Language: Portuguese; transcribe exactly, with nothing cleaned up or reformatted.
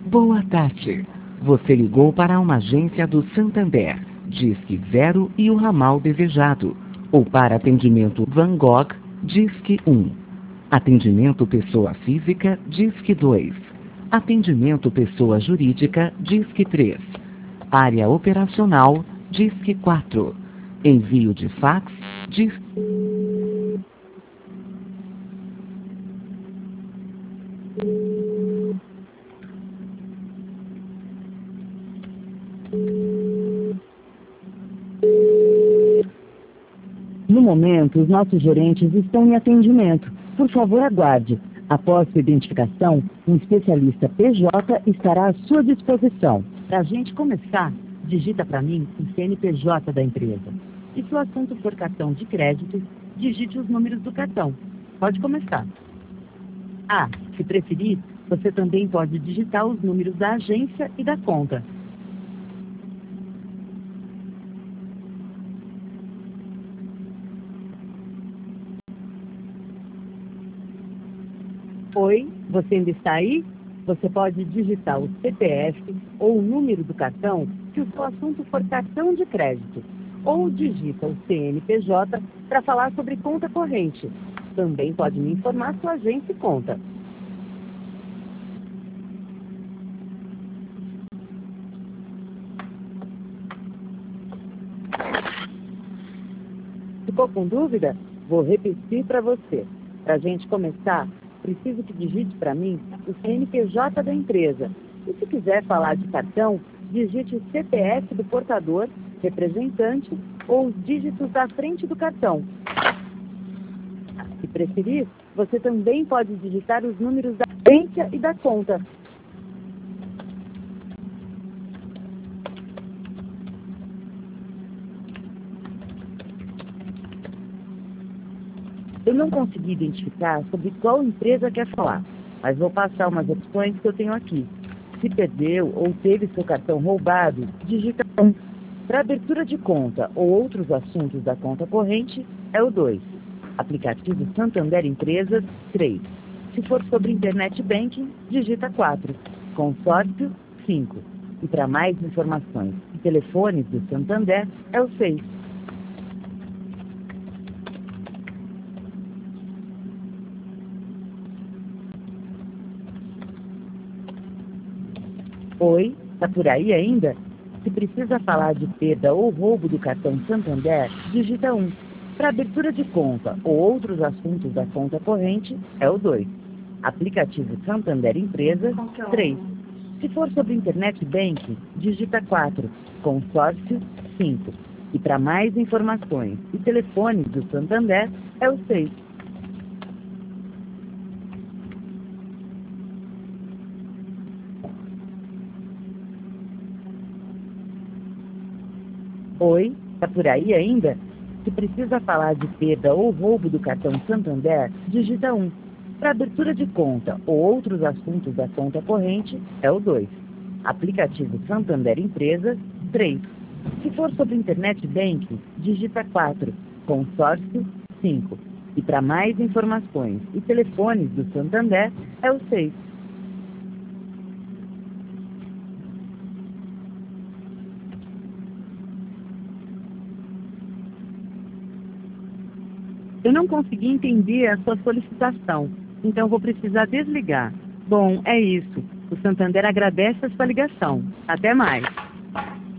Boa tarde. Você ligou para uma agência do Santander. Disque zero e o ramal desejado. Ou para atendimento Van Gogh, Disque um. Atendimento pessoa física, Disque dois. Atendimento pessoa jurídica, Disque três. Área operacional, Disque quatro. Envio de fax, Disque... No momento, os nossos gerentes estão em atendimento. Por favor, aguarde. Após sua identificação, um especialista P J estará à sua disposição. Para a gente começar, digita para mim o C N P J da empresa. E se o assunto for cartão de crédito, digite os números do cartão. Pode começar. Ah, se preferir, você também pode digitar os números da agência e da conta. Oi, você ainda está aí? Você pode digitar o C P F ou o número do cartão se o seu assunto for cartão de crédito. Ou digita o C N P J para falar sobre conta corrente. Também pode me informar sua agência e conta. Ficou com dúvida? Vou repetir para você. Para a gente começar, preciso que digite para mim o C N P J da empresa. E se quiser falar de cartão, digite o C P F do portador, representante ou os dígitos da frente do cartão. Se preferir, você também pode digitar os números da agência e da conta. Eu não consegui identificar sobre qual empresa quer falar, mas vou passar umas opções que eu tenho aqui. Se perdeu ou teve seu cartão roubado, digita um. Para abertura de conta ou outros assuntos da conta corrente, é o dois. Aplicativo Santander Empresas, três. Se for sobre Internet Banking, digita quatro. Consórcio, cinco. E para mais informações e telefones do Santander, é o seis. Oi, tá por aí ainda? Se precisa falar de perda ou roubo do cartão Santander, digita um. Para abertura de conta ou outros assuntos da conta corrente, é o dois. Aplicativo Santander Empresas, três. Se for sobre Internet Banking, digita quatro. Consórcio, cinco. E para mais informações e telefones do Santander, é o seis. Oi, tá por aí ainda? Se precisa falar de perda ou roubo do cartão Santander, digita um. Para abertura de conta ou outros assuntos da conta corrente, é o dois. Aplicativo Santander Empresas, três. Se for sobre Internet Banking, digita quatro. Consórcio, cinco. E para mais informações e telefones do Santander, é o seis. Eu não consegui entender a sua solicitação, então vou precisar desligar. Bom, é isso. O Santander agradece a sua ligação. Até mais.